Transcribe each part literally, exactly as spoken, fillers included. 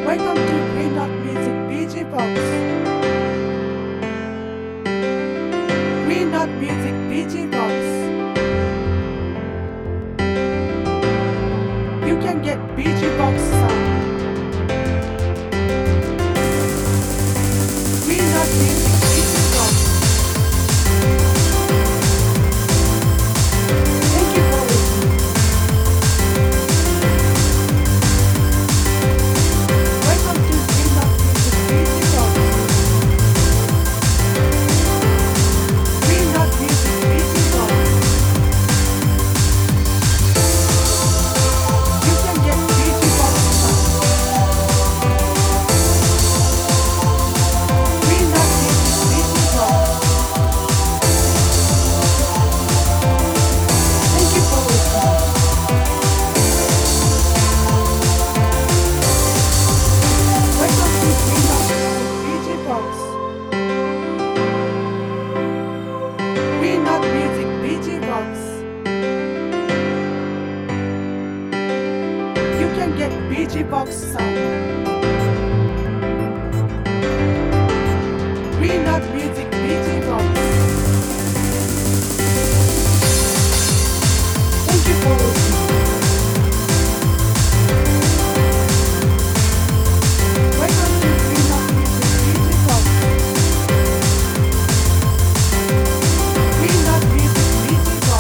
Welcome to Green Dot Music B G Box. Green Dot Music B G Box. You can get B G Box sound. Green Dot Music B G Box. Thank you for listening. Welcome to Green Dot Music B G Box. Green Dot Music B G Box. You can get B G Box sound. Green Dot Music B G Box. Thank you for listening. Welcome to Green Dot Music B G Box. Green Dot Music B G Box. You can get B G Box sound. Green Dot Music B G Box. Thank you for listening. Welcome to Green Dot Music B G Box. Green Dot Music B G Box.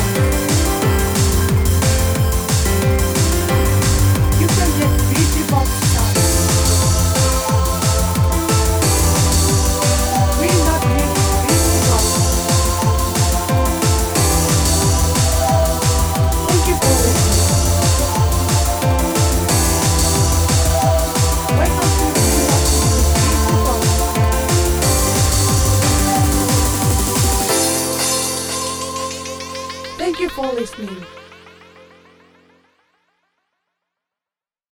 You can get B G Box sound. Green Dot Music B G Box. Thank you for listening. Welcome to Green Dot Music B G Box. Thank you for listening.